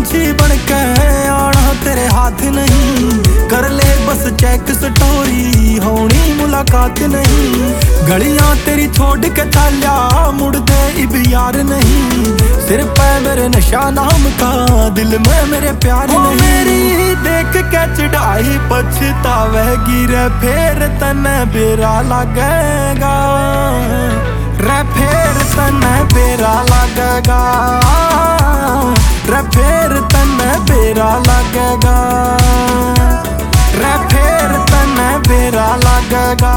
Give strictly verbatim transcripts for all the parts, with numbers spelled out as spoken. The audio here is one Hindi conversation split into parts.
पंछी बनके आना तेरे हाथ नहीं, कर ले बस चेक स्टोरी होनी मुलाकात नहीं। गलियां तेरी छोड़ के चाल्या मुड़ दे इब यार नहीं, सिर पे मेरे नशा नाम का दिल में मेरे प्यार नहीं। मेरी देख के चढ़ाई पछतावेगी रे फिर तने बेरा लगेगा, रे फिर तने बेरा लगेगा, रे फिर तने बेरा लगेगा, रे फिर तने बेरा लगेगा,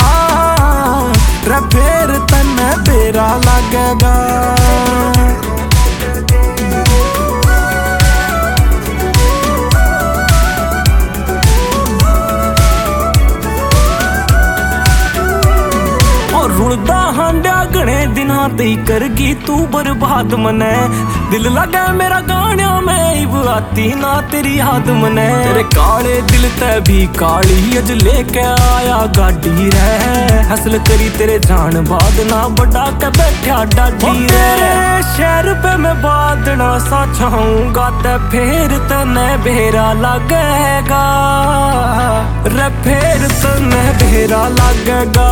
रे फिर तने बेरा लगेगा। रुड़दा हांडा घने दिना तेई करगी तू बर्बाद मने, दिल लगे मेरा गाणिया में इब आती ना तेरी याद मने। तेरे काले दिल ते भी काली अज लेके आया गाड़ी रे, हसल करी तेरे जान बाद ना बड़ा के बैठा डाडी रे। शहर पे मैं बादना सा छाऊंगा ते फिर तने बेरा लगेगा, रे फिर तने बेरा लगेगा,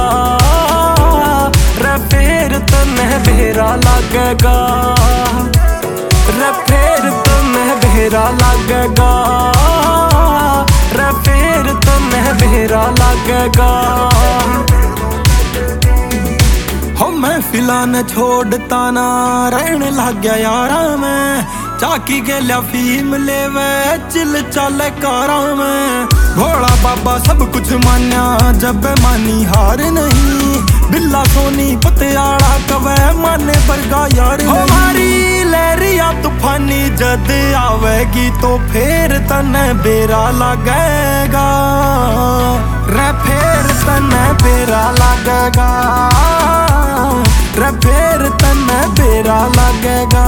रे फिर तने बेरा लगेगा, रे फिर तने बेरा लगेगा, रे फिर तने बेरा लगेगा। हो मैं फिलहाल छोड़ता ना रहने लग गया यारा में, चाकी के लिया फीम लेवे चिल चले कारा में। भोला बाबा सब कुछ मान्या जब मानी हार नहीं, बिल्ला सोनी पतियाड़ा कवे माने बरगा यार। हमारी लहरिया तूफानी जद आवेगी तो फिर तने बेरा लगेगा, रे फिर तने बेरा लगेगा, रे फिर तने बेरा लगेगा,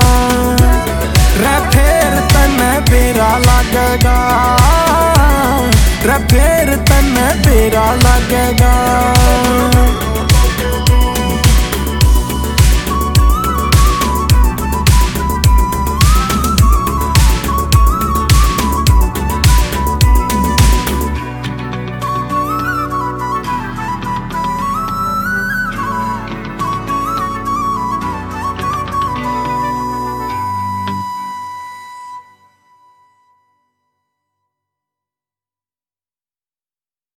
रे फिर तने बेरा लगेगा, रे फिर तने बेरा लगेगा।